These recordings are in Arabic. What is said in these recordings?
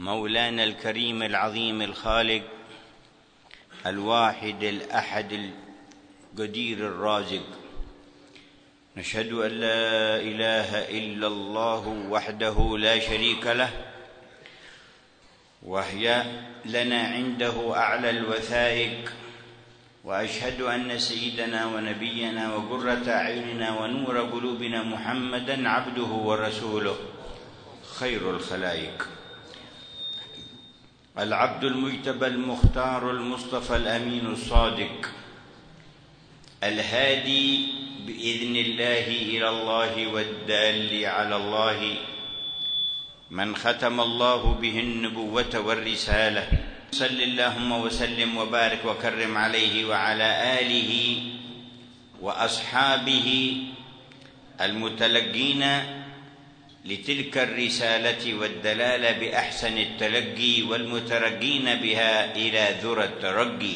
مولانا الكريم العظيم الخالق الواحد الأحد القدير الرازق، نشهد أن لا إله إلا الله وحده لا شريك له، وهي لنا عنده أعلى الوثائق، وأشهد أن سيدنا ونبينا وقرة أعيننا ونور قلوبنا محمدًا عبده ورسوله خير الخلائق، العبد المجتبى المختار المصطفى الأمين الصادق، الهادي بإذن الله إلى الله والدال على الله، من ختم الله به النبوة والرسالة. صل اللهم وسلم وبارك وكرم عليه وعلى آله وأصحابه المتلقين لتلك الرسالة والدلالة بأحسن التلقي والمترقين بها إلى ذرى الترقي،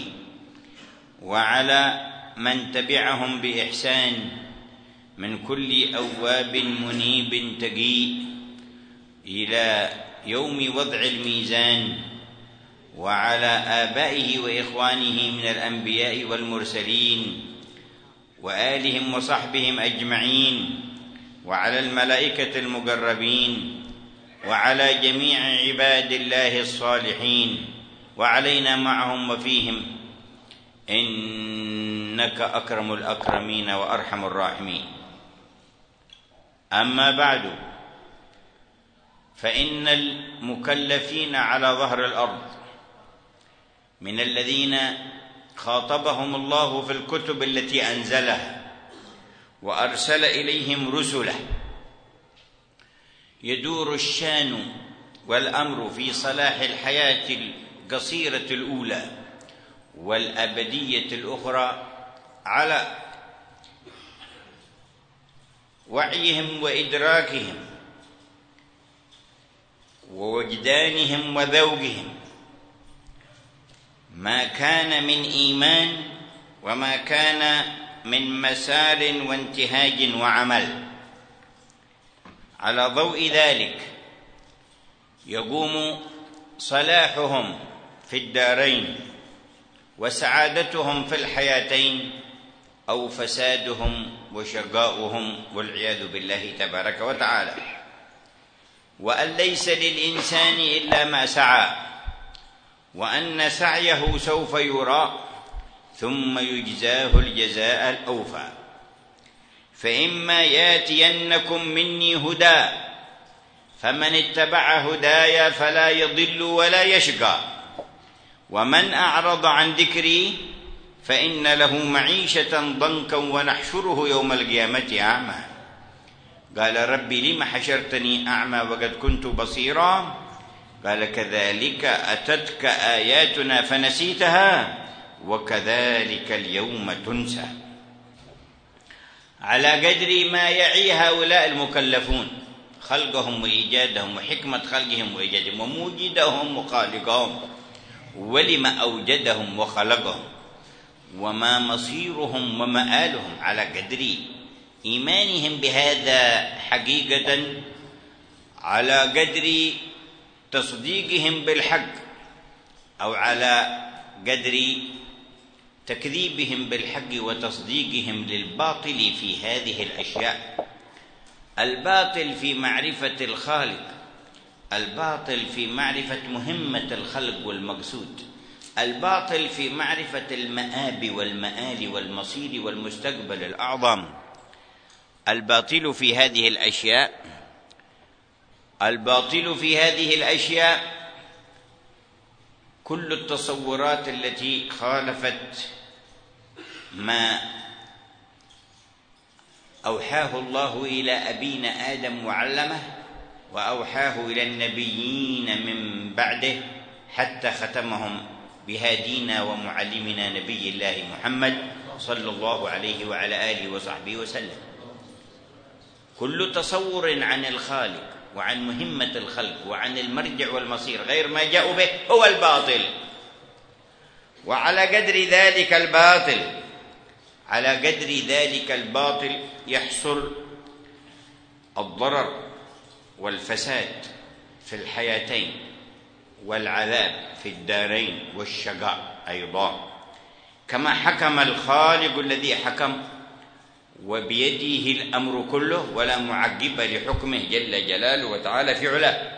وعلى من تبعهم بإحسان من كل أواب منيب تقي إلى يوم وضع الميزان، وعلى آبائه وإخوانه من الأنبياء والمرسلين وآلهم وصحبهم أجمعين، وعلى الملائكة المقربين، وعلى جميع عباد الله الصالحين، وعلينا معهم وفيهم، إنك أكرم الأكرمين وأرحم الراحمين. أما بعد، فإن المكلفين على ظهر الأرض من الذين خاطبهم الله في الكتب التي أنزلها وأرسل إليهم رسله، يدور الشان والأمر في صلاح الحياة القصيرة الأولى والأبدية الأخرى على وعيهم وإدراكهم ووجدانهم وذوقهم ما كان من إيمان وما كان من مسار وانتهاج وعمل. على ضوء ذلك يقوم صلاحهم في الدارين وسعادتهم في الحياتين، أو فسادهم وشقاؤهم والعياذ بالله تبارك وتعالى. وأن ليس للإنسان إلا ما سعى، وأن سعيه سوف يرى ثم يجزاه الجزاء الأوفى. فإما ياتينكم مني هدى فمن اتبع هدايا فلا يضل ولا يشقى، ومن أعرض عن ذكري فإن له معيشة ضنكا ونحشره يوم القيامة أعمى. قال ربي لم حشرتني أعمى وقد كنت بصيرا؟ قال كذلك أتتك آياتنا فنسيتها وكذلك اليوم تنسى. على قدر ما يعي هؤلاء المكلفون خلقهم وإيجادهم وحكمة خلقهم وإيجادهم وموجدهم وخالقهم، ولما أوجدهم وخلقهم، وما مصيرهم ومآلهم، على قدر إيمانهم بهذا حقيقة، على قدر تصديقهم بالحق، أو على قدر تكذيبهم بالحق وتصديقهم للباطل في هذه الأشياء. الباطل في معرفة الخالق، الباطل في معرفة مهمة الخلق والمقصود، الباطل في معرفة المآب والمآل والمصير والمستقبل الأعظم. الباطل في هذه الأشياء، الباطل في هذه الأشياء كل التصورات التي خالفت ما أوحاه الله إلى أبينا آدم وعلمه، وأوحاه إلى النبيين من بعده، حتى ختمهم بهادينا ومعلمنا نبي الله محمد صلى الله عليه وعلى آله وصحبه وسلم. كل تصور عن الخالق وعن مهمة الخلق وعن المرجع والمصير غير ما جاءوا به هو الباطل. وعلى قدر ذلك الباطل، على قدر ذلك الباطل يحصل الضرر والفساد في الحياتين، والعذاب في الدارين والشقاء أيضا، كما حكم الخالق الذي حكم وبيده الأمر كله ولا معقب لحكمه جل جلاله وتعالى في علاه.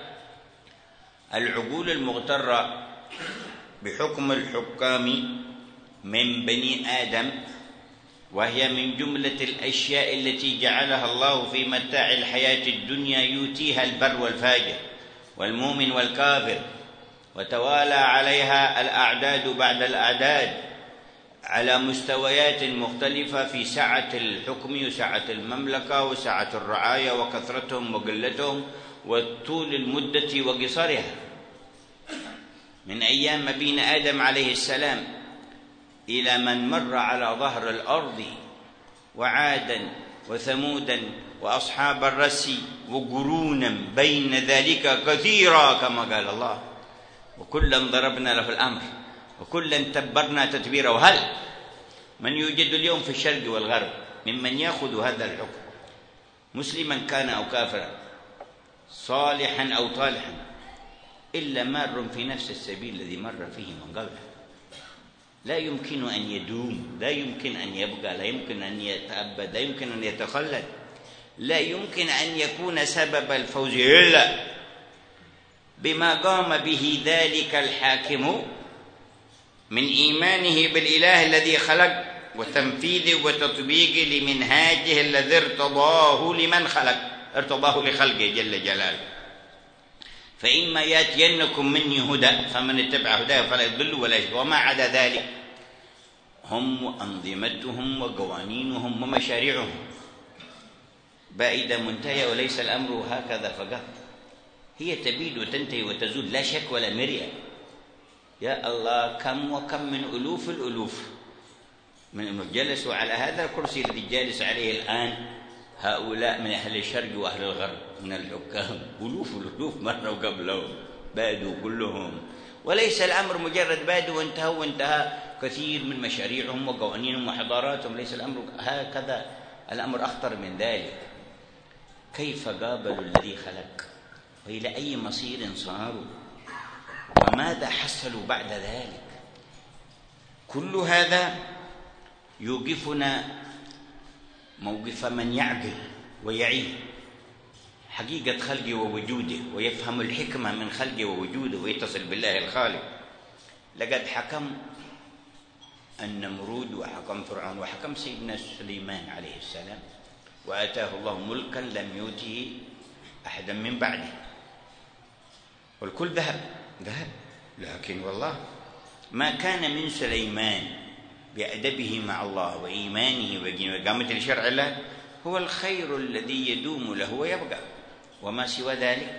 العقول المغترة بحكم الحكام من بني آدم، وهي من جملة الأشياء التي جعلها الله في متاع الحياة الدنيا يؤتيها البر والفاجر والمؤمن والكافر، وتوالى عليها الأعداد بعد الأعداد على مستويات مختلفة في سعة الحكم وسعة المملكة وسعة الرعاية وكثرتهم وقلتهم وطول المدة وقصرها، من أيام أبينا آدم عليه السلام إلى من مر على ظهر الأرض، وعادا وثمودا وأصحاب الرس وقرونا بين ذلك كثيرا كما قال الله، وكلا ضربنا له الأمر وكلا تبرنا تتبيرا. وهل من يوجد اليوم في الشرق والغرب ممن يأخذ هذا الحكم، مسلما كان أو كافرا، صالحا أو طالحا، إلا مار في نفس السبيل الذي مر فيه من قبله. لا يمكن أن يدوم، لا يمكن أن يبقى، لا يمكن أن يتأبد، لا يمكن أن يتخلد، لا يمكن أن يكون سبب الفوز إلا بما قام به ذلك الحاكم من إيمانه بالإله الذي خلق وتنفيذ وتطبيق لمنهاجه الذي ارتضاه لمن خلق، ارتضاه لخلقه جل جلاله. فإما يأتينكم مني هدى فمن اتبع هداه فلا يضل ولا يشقى، وما عدا ذلك هم وأنظمتهم وقوانينهم ومشاريعهم بائدة منتهية، وليس الأمر هكذا فقط، هي تبيد وتنتهي وتزول لا شك ولا مرية. يا الله كم وكم من ألوف الألوف من جلسوا على هذا الكرسي الذي جالس عليه الآن هؤلاء من أهل الشرق وأهل الغرب من الحكام، ألوف الألوف مروا قبلهم بادوا كلهم، وليس الأمر مجرد بادوا وانتهوا، وانتهى كثير من مشاريعهم وقوانينهم وحضاراتهم، ليس الأمر هكذا، الأمر أخطر من ذلك. كيف قابلوا الذي خلق، وإلى أي مصير صاروا، وماذا حصلوا بعد ذلك؟ كل هذا يوقفنا موقف من يعقل ويعي حقيقة خلقه ووجوده، ويفهم الحكمة من خلقه ووجوده، ويتصل بالله الخالق. لقد حكم النمرود وحكم فرعون وحكم سيدنا سليمان عليه السلام، وآتاه الله ملكا لم يؤته أحدا من بعده، والكل ذهب، لكن والله ما كان من سليمان بأدبه مع الله وإيمانه وقامته لشرع الله هو الخير الذي يدوم له ويبقى، وما سوى ذلك.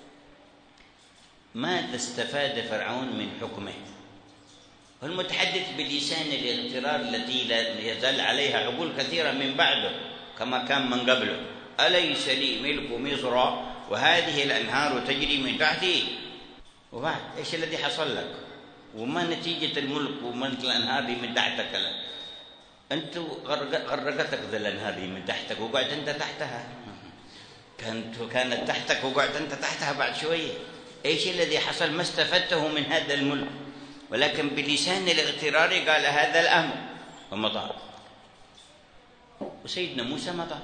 ماذا استفاد فرعون من حكمه؟ والمتحدث بلسان الاغترار التي لا يزال عليها عقول كثيرة من بعده كما كان من قبله. أليس لي ملك مصر وهذه الأنهار تجري من تحتي؟ وبعد إيش الذي حصل لك؟ وما نتيجة الملك ومن الأنهار من تحتك؟ أنت غرقتك ذا الأنهار من تحتك وقعت أنت تحتها، كانت تحتك وقعت أنت تحتها بعد شوية. إيش الذي حصل؟ ما استفدته من هذا الملك، ولكن بلسان الاغترار قال هذا الأمر ومضى. وسيدنا موسى مضى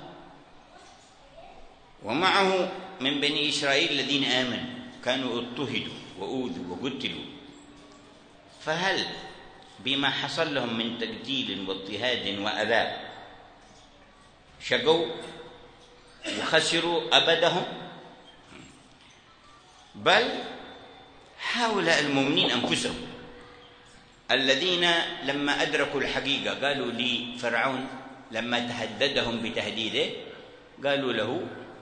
ومعه من بني إسرائيل الذين آمنوا، كانوا اضطهدوا وأوذوا وقتلوا، فهل بما حصل لهم من تقتيل واضطهاد وأذى شقوا وخسروا أبدهم؟ بل هؤلاء المؤمنين أنفسهم الذين لما أدركوا الحقيقة قالوا لفرعون لما تهددهم بتهديده، قالوا له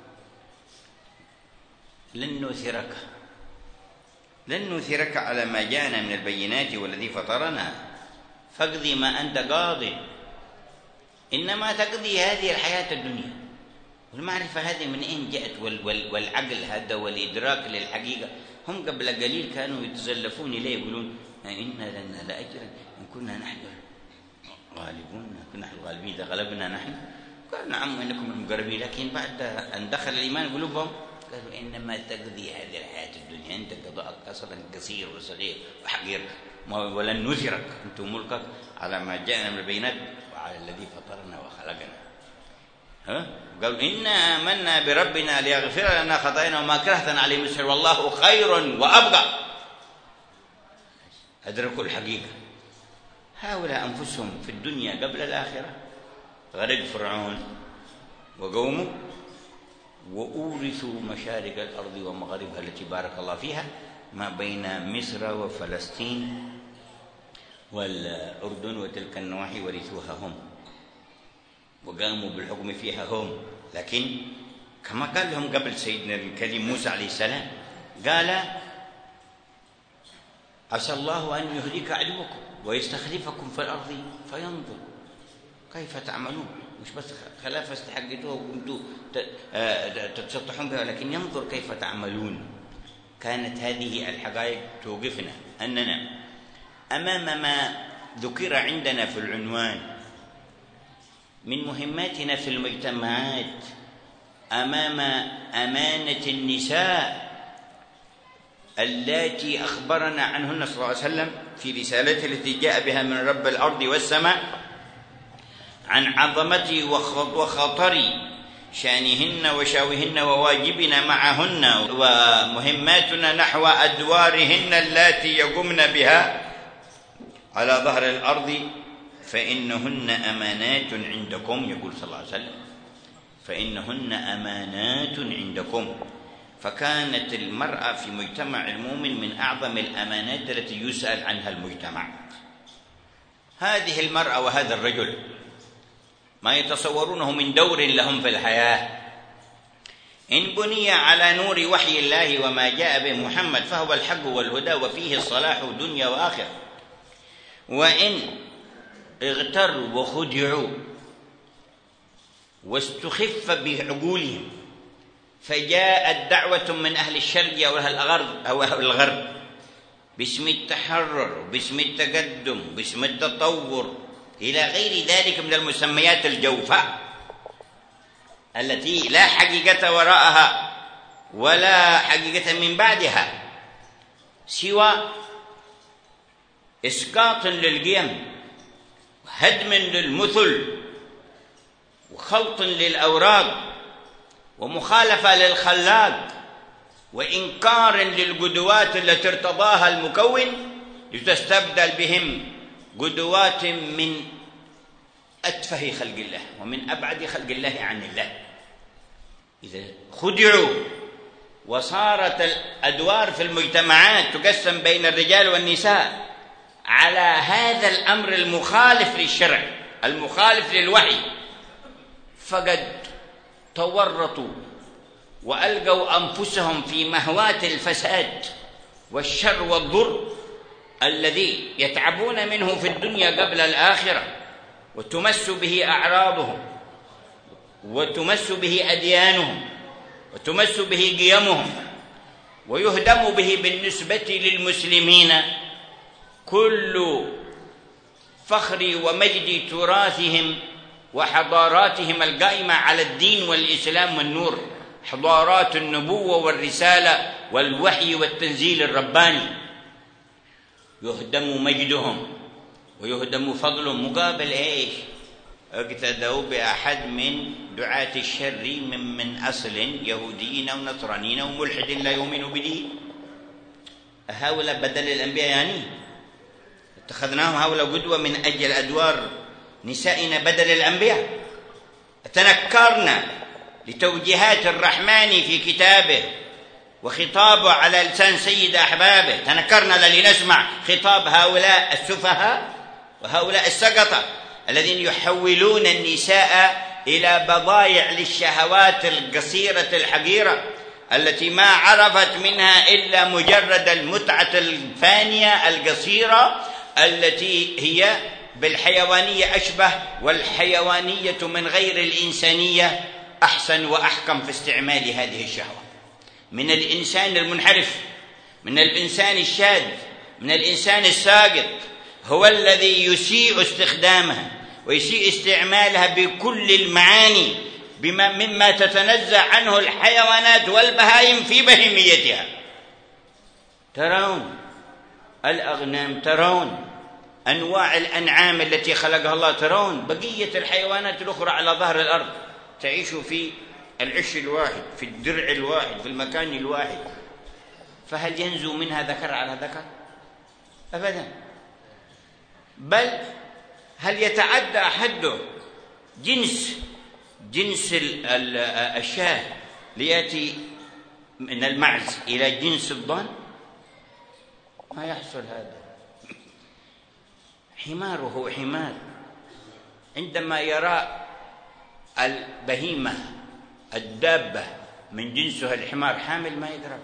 لن نؤثرك على ما جاءنا من البينات والذي فطرنا فاقضي ما أنت قاض، إنما تقضي هذه الحياة الدنيا. والمعرفة هذه من أين جاءت؟ والعقل هذا والإدراك للحقيقة. هم قبل قليل كانوا يتزلفون إليه يقولون إنا لنا لأجرا إن كنا نحن غالبون، كنا نحن الغالبين إذا غلبنا نحن. قال نعم إنكم المقربين، لكن بعد أن دخل الإيمان قلوبهم قالوا إنما تقضي هذه الحياة الدنيا، أنت قضاءك أصلا قصير وصغير وحقير، ولن نثرك أنت ملكك على ما جاءنا من البينات وعلى الذي فطرنا وخلقنا. قالوا إنا آمنا بربنا ليغفر لنا خطايانا وما كرهتنا عليه من السحر والله خير وأبقى. أدركوا الحقيقة. هؤلاء أنفسهم في الدنيا قبل الآخرة غرق فرعون وقومه، وأورثوا مشارق الأرض ومغاربها التي بارك الله فيها ما بين مصر وفلسطين والأردن وتلك النواحي، ورثوها هم وقاموا بالحكم فيها هم. لكن كما قال لهم قبل سيدنا الكريم موسى عليه السلام، قال عسى الله أن يهلك عدوكم ويستخلفكم في الأرض فينظر كيف تعملون. مش بس خلافة استحقتوها وكنتوا تتسطحون بها، لكن ينظر كيف تعملون. كانت هذه الحقائق توقفنا أننا أمام ما ذكر عندنا في العنوان من مهماتنا في المجتمعات أمام أمانة النساء اللاتي أخبرنا عنهن صلى الله عليه وسلم في رسالته التي جاء بها من رب الأرض والسماء عن عظمة وخطر شأنهن وشاوهن وواجبنا معهن ومهماتنا نحو أدوارهن اللاتي يقمن بها على ظهر الأرض، فإنهن أمانات عندكم. يقول صلى الله عليه وسلم فإنهن أمانات عندكم. فكانت المرأة في مجتمع المؤمن من أعظم الأمانات التي يسأل عنها المجتمع. هذه المرأة وهذا الرجل ما يتصورونه من دور لهم في الحياة إن بني على نور وحي الله وما جاء به محمد فهو الحق والهدى وفيه الصلاح دنيا وآخرة، وإن اغتروا وخدعوا واستخف بعقولهم فجاءت دعوة من أهل الشرق أو أهل الغرب باسم التحرر باسم التقدم باسم التطور إلى غير ذلك من المسميات الجوفاء التي لا حقيقة وراءها ولا حقيقة من بعدها سوى إسقاط للقيم وهدم للمثل وخلط للأوراق ومخالفة للخلاق وإنكار للقدوات التي ارتضاها المكون لتستبدل بهم قدوات من أتفه خلق الله ومن أبعد خلق الله عن الله. إذا خدعوا وصارت الأدوار في المجتمعات تقسم بين الرجال والنساء على هذا الأمر المخالف للشرع المخالف للوحي، فقد تورطوا وألقوا أنفسهم في مهوات الفساد والشر والضر الذي يتعبون منه في الدنيا قبل الآخرة، وتمس به أعراضهم وتمس به أديانهم وتمس به قيمهم، ويهدم به بالنسبة للمسلمين كل فخر ومجد تراثهم وحضاراتهم القائمة على الدين والإسلام والنور، حضارات النبوة والرسالة والوحي والتنزيل الرباني. يهدم مجدهم ويهدم فضلهم مقابل إيش؟ اقتدوا بأحد من دعاة الشر من أصل يهوديين أو نصرانيين أو ملحد لا يؤمن بدين. هؤلاء بدل الأنبياء يعني اتخذناهم هؤلاء قدوة من أجل أدوار نسائنا بدل الأنبياء. تنكرنا لتوجيهات الرحمن في كتابه وخطابه على لسان سيد أحبابه، تنكرنا لنسمع خطاب هؤلاء السفهاء وهؤلاء السقطة الذين يحولون النساء إلى بضائع للشهوات القصيرة الحقيرة التي ما عرفت منها إلا مجرد المتعة الفانية القصيرة التي هي بالحيوانية أشبه، والحيوانية من غير الإنسانية أحسن وأحكم في استعمال هذه الشهوة من الإنسان المنحرف، من الإنسان الشاذ، من الإنسان الساقط، هو الذي يسيء استخدامها ويسيء استعمالها بكل المعاني مما تتنزه عنه الحيوانات والبهائم في بهيميتها. ترون الأغنام، ترون أنواع الأنعام التي خلقها الله، ترون بقية الحيوانات الأخرى على ظهر الأرض تعيش في العش الواحد، في الدرع الواحد، في المكان الواحد. فهل ينزو منها ذكر على ذكر؟ أبدا. بل هل يتعدى حده جنس الشاة ليأتي من المعز إلى جنس الضان؟ ما يحصل هذا. حماره حمار، عندما يرى البهيمة الدابة من جنسها الحمار حامل ما يقرب.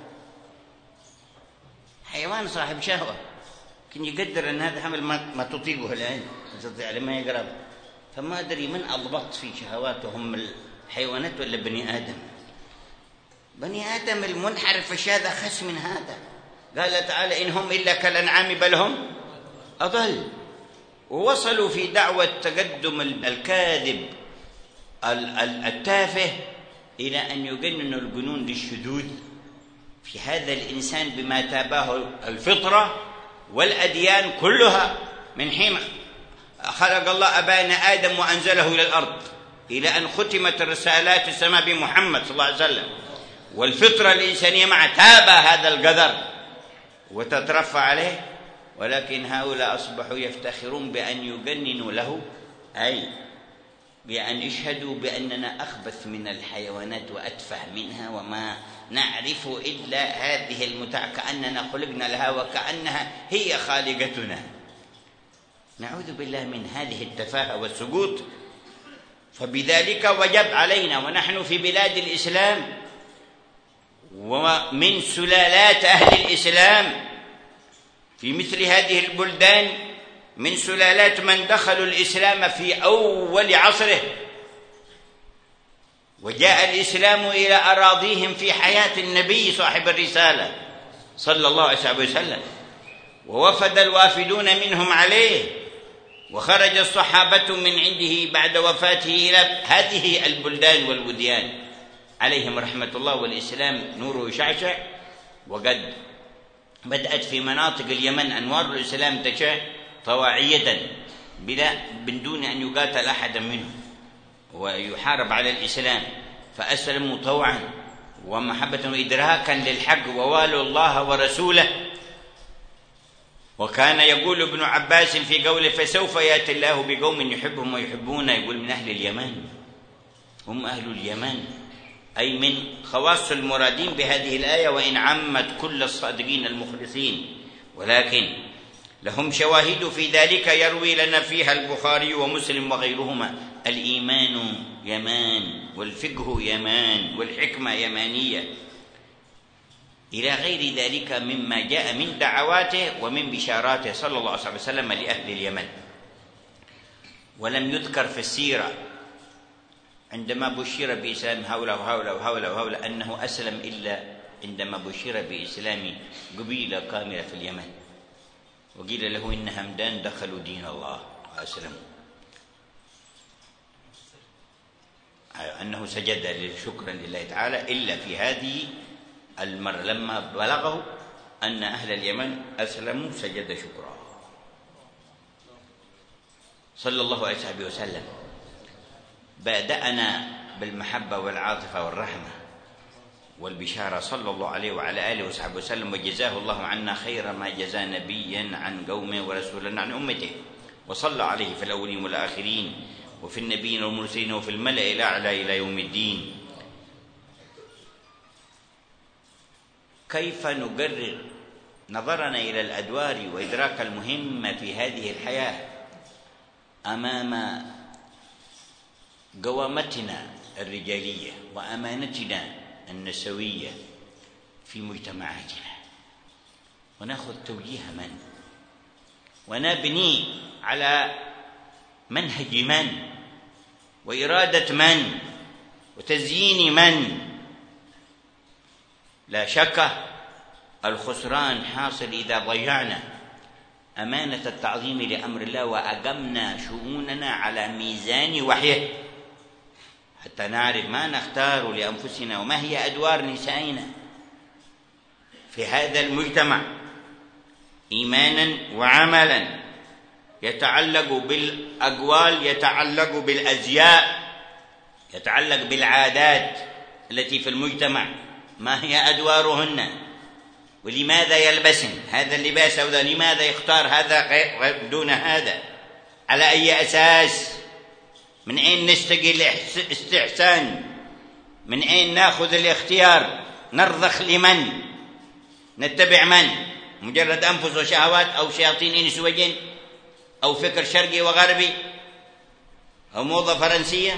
حيوان صاحب شهوة لكن يقدر أن هذا حمل ما تطيقه العين، تستطيع ما يقرب. فما أدري من أضبط في شهواتهم، الحيوانات ولا بني آدم؟ بني آدم المنحرف الشاذ أخس من هذا. قال تعالى: إن هم إلا كالأنعام بل هم أضل. ووصلوا في دعوة تقدم الكاذب التافه إلى أن يجننوا الجنون للشذوذ في هذا الإنسان بما تاباه الفطرة والأديان كلها. من حين خلق الله أبانا آدم وأنزله إلى الأرض إلى أن ختمت رسالات السماء بمحمد صلى الله عليه وسلم، والفطرة الإنسانية مع تابى هذا القدر وتترفع عليه. ولكن هؤلاء أصبحوا يفتخرون بأن يجننوا له، أي بأن يشهدوا بأننا أخبث من الحيوانات وأتفه منها، وما نعرف إلا هذه المتعة، كأننا خلقنا لها وكأنها هي خالقتنا. نعوذ بالله من هذه التفاهة والسقوط. فبذلك وجب علينا ونحن في بلاد الإسلام ومن سلالات أهل الإسلام في مثل هذه البلدان، من سلالات من دخلوا الإسلام في أول عصره، وجاء الإسلام إلى أراضيهم في حياة النبي صاحب الرسالة صلى الله عليه وسلم، ووفد الوافدون منهم عليه، وخرج الصحابة من عنده بعد وفاته إلى هذه البلدان والوديان عليهم رحمة الله. والإسلام نوره يشعشع، وقد بدأت في مناطق اليمن أنوار الإسلام تشع طواعية من دون أن يقاتل أحد منهم ويحارب على الإسلام، فأسلموا طوعا ومحبة وإدراكا للحق ووالوا الله ورسوله. وكان يقول ابن عباس في قوله: فسوف يأتي الله بقوم يحبهم ويحبون، يقول من أهل اليمن، هم أهل اليمن، أي من خواص المرادين بهذه الآية، وإن عمت كل الصادقين المخلصين، ولكن لهم شواهد في ذلك يروي لنا فيها البخاري ومسلم وغيرهما: الإيمان يمان، والفقه يمان، والحكمة يمانية، إلى غير ذلك مما جاء من دعواته ومن بشاراته صلى الله عليه وسلم لأهل اليمن. ولم يذكر في السيرة عندما بشر بإسلام هؤلاء وهؤلاء وهؤلاء وهؤلاء أنه أسلم إلا عندما بشر بإسلام قبيلة كاملة في اليمن، وقيل له إن همدان دخلوا دين الله وأسلموا، أنه سجد شكرا لله تعالى، إلا في هذه المرة لما بلغه أن أهل اليمن أسلموا سجد شكرا صلى الله عليه وسلم. بدأنا بالمحبة والعاطفة والرحمة والبشارة صلى الله عليه وعلى آله وصحبه وسلم، وجزاه الله عنا خير ما جزى نبيا عن قومه ورسولا عن أمته، وصلى عليه في الأولين والآخرين وفي النبيين والمرسلين وفي الملأ الأعلى إلى يوم الدين. كيف نقرر نظرنا إلى الأدوار وإدراك المهمة في هذه الحياة أمام قوامتنا الرجالية وأمانتنا النسوية في مجتمعاتنا، ونأخذ توجيه من، ونبني على منهج من، وإرادة من، وتزيين من. لا شك الخسران حاصل إذا ضيعنا أمانة التعظيم لأمر الله وأقمنا شؤوننا على ميزان وحيه. حتى نعرف ما نختار لأنفسنا وما هي أدوار نسائنا في هذا المجتمع إيمانا وعملا، يتعلق بالأقوال، يتعلق بالأزياء، يتعلق بالعادات التي في المجتمع، ما هي أدوارهن ولماذا يلبسن هذا اللباس أو ذا، لماذا يختار هذا دون هذا، على أي أساس، من أين نشتقي الاستحسان، من أين نأخذ الاختيار، نرضخ لمن، نتبع من، مجرد أنفس وشهوات أو شياطين إنس وجن أو فكر شرقي وغربي أو موضة فرنسية؟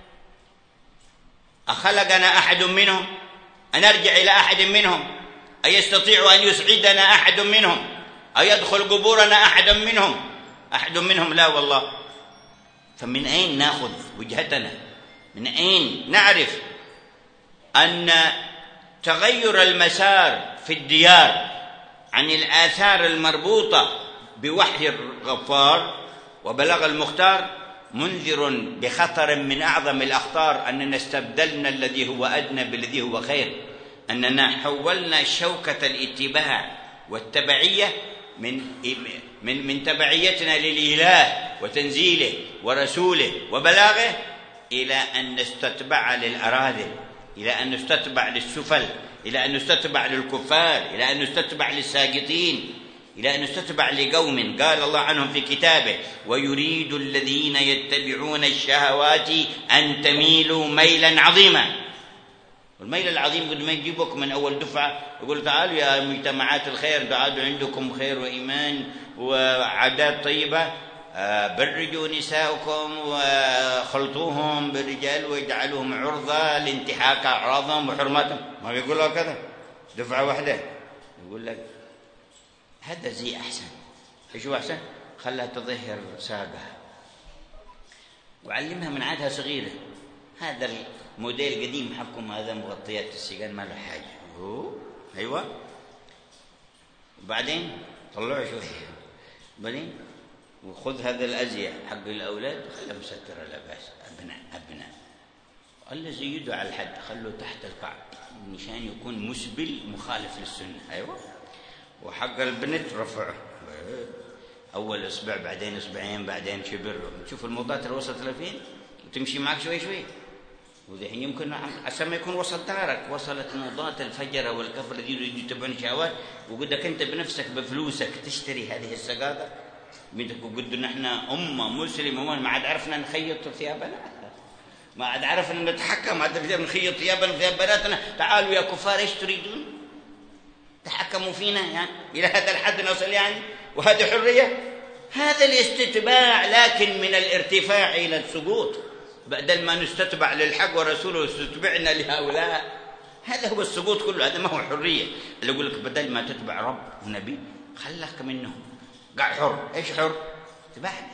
أخلقنا أحد منهم؟ أنرجع إلى أحد منهم؟ أيستطيع أن يسعدنا أحد منهم؟ أيدخل قبورنا أحد منهم؟ أحد منهم لا والله. فمن أين نأخذ وجهتنا؟ من أين نعرف أن تغير المسار في الديار عن الآثار المربوطة بوحي الغفار وبلاغ المختار منذر بخطر من أعظم الأخطار، أننا استبدلنا الذي هو أدنى بالذي هو خير، أننا حولنا شوكة الاتباع والتبعية من تبعيتنا للإله وتنزيله ورسوله وبلاغه إلى أن نستتبع للأراذل، إلى أن نستتبع للسفل، إلى أن نستتبع للكفار، إلى أن نستتبع للساقطين، إلى أن نستتبع لقوم قال الله عنهم في كتابه: ويريد الذين يتبعون الشهوات أن تميلوا ميلا عظيما. والميل العظيم قد ما يجيبك من أول دفعة يقول تعالوا يا مجتمعات الخير، تعالوا عندكم خير وإيمان وعادات طيبة، برجوا نساءكم وخلطوهم بالرجال واجعلوهم عرضة لانتهاك أعراضهم وحرماتهم. ما بيقول له كذا دفعة واحدة، يقول لك هذا زي أحسن. إيش هو أحسن؟ خلها تظهر ساقها وعلمها من عادها صغيرة. هذا الموديل قديم حقكم هذا مغطيات السيقان ما له حاجة. أيوة. وبعدين طلعوا شوية، بعدين وخذ هذا الأزياء حق الأولاد خلها مسترة لا بأس. أبناء الله زيدوا على الحد، خلوا تحت القعد مشان يكون مسبل مخالف للسنة. أيوة. وحق البنت رفعه أول إصبع بعدين إصبعين بعدين شبر. تشوف الموضات اللي وصلت لفين وتمشي معك شوي شوي، وذحين يمكن عسى ما يكون وصل دارك، وصلت موضات الفجر والكفر الذين يتبعون الشهوات، وقدك أنت بنفسك بفلوسك تشتري هذه السقاطة بدك. وقد نحن أمة مسلمة ما عاد عرفنا نخيط ثيابنا، ما عاد عرفنا نتحكم، ما عاد نخيط ثيابنا وثياب بناتنا. تعالوا يا كفار ايش تريدون؟ تحكموا فينا يعني إلى هذا الحد نصل يعني؟ وهذه حرية؟ هذا الاستتباع، لكن من الارتفاع إلى السقوط، بدل ما نستتبع للحق ورسوله واستتبعنا لهؤلاء. هذا هو السقوط كله، هذا ما هو حرية. اللي يقول لك بدل ما تتبع رب ونبي خلك منهم، قاعد حر. ايش حر؟ تبعنا.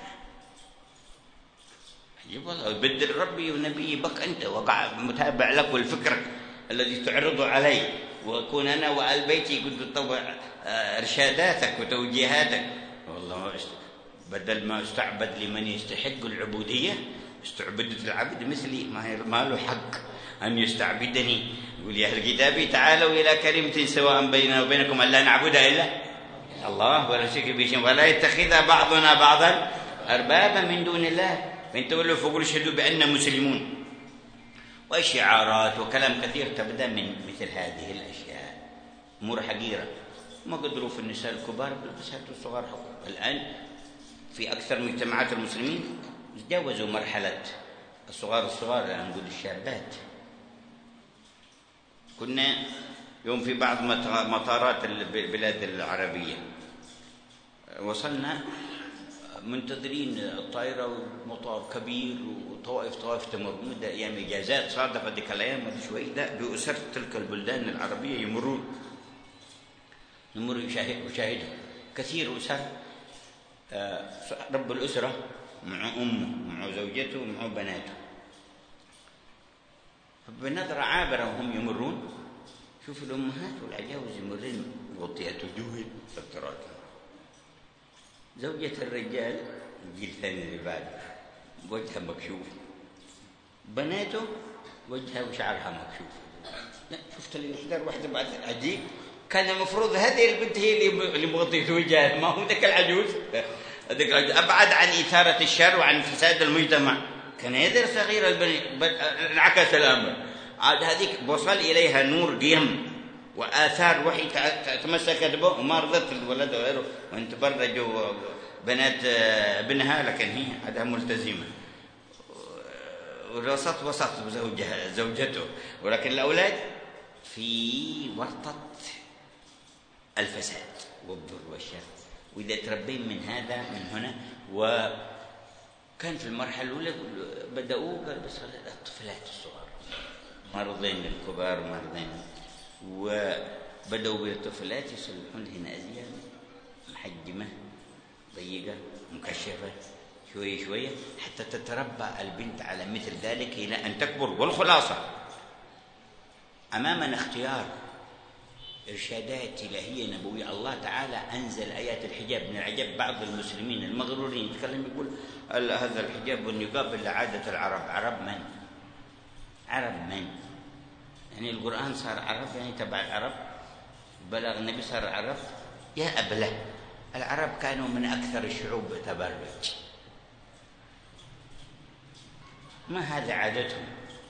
عجيب والله، يبدل ربي ونبي بك انت وقع متابع لك والفكرك الذي تعرضه علي، واكون انا وآل بيتي قد تطبع ارشاداتك وتوجيهاتك. والله بدل ما استعبد لمن يستحق العبودية استعبدت العبد مثلي ما له حق أن يستعبدني. يقول يا أهل الكتاب تعالوا إلى كلمة سواء بيننا وبينكم ألا نعبد إلا الله ولا نشرك به شيئا ولا يتخذ بعضنا بعضا أربابا من دون الله فإن تولوا فقولوا اشهدوا بأننا مسلمون. وشعارات وكلام كثير تبدأ من مثل هذه الأشياء، أمور حقيرة. ما قدروا في النساء الكبار بالبسات الصغار حقوق. الآن في أكثر مجتمعات المسلمين تجاوزوا مرحلة الصغار الآن نقول الشابات. كنا يوم في بعض مطارات البلاد العربية وصلنا منتظرين الطائرة ومطار كبير وطوائف تمر مدة أيام إجازات صادف هذيك الأيام مدة شوي بأسر تلك البلدان العربية يمر يشاهدوا كثير أسر. رب الأسرة مع أمه مع زوجته مع بناته، فبنظرة عابرة وهم يمرون شوف الأمهات والعجاوز يمرين مغطيات وجوههم سترات. زوجة الرجال الجيل الثاني اللي بعد وجهها مكشوف بناته وجهها وشعرها مكشوف. لا شفت الإحدار واحدة بعد عجيب، كان المفروض هذه البنت هي اللي مغطية وجهها، ما هو ذاك العجوز. أبعد عن إثارة الشر وعن فساد المجتمع. كان يدر صغيرة انعكس الأمر، عاد هذيك وصل إليها نور قيم وآثار وحي تمسكت به وما رضت الولد وغيره، وان تبرجوا بنات ابنها، لكن هي عادها ملتزمة وسط زوجته، ولكن الأولاد في ورطة الفساد والضر والشر. وإذا تربين من هذا من هنا. وكان في المرحلة الأولى بدأوا قال بس الطفلات الصغار، مرضين الكبار مرضين، وبدأوا بالطفلات يصلحون لهن أزياء محجمة ضيقة مكشفة شوية شوية حتى تتربى البنت على مثل ذلك إلى أن تكبر. والخلاصة أمامنا اختيار إرشادات إلهية نبوية. الله تعالى أنزل آيات الحجاب. من العجب بعض المسلمين المغرورين يتكلم يقول هذا الحجاب والنقاب إلا عادة العرب. عرب من؟ عرب من؟ يعني القرآن صار عرب، يعني تبع العرب، بلغ النبي صار عرب. يا أبله، العرب كانوا من أكثر الشعوب تبرج، ما هذا عادتهم،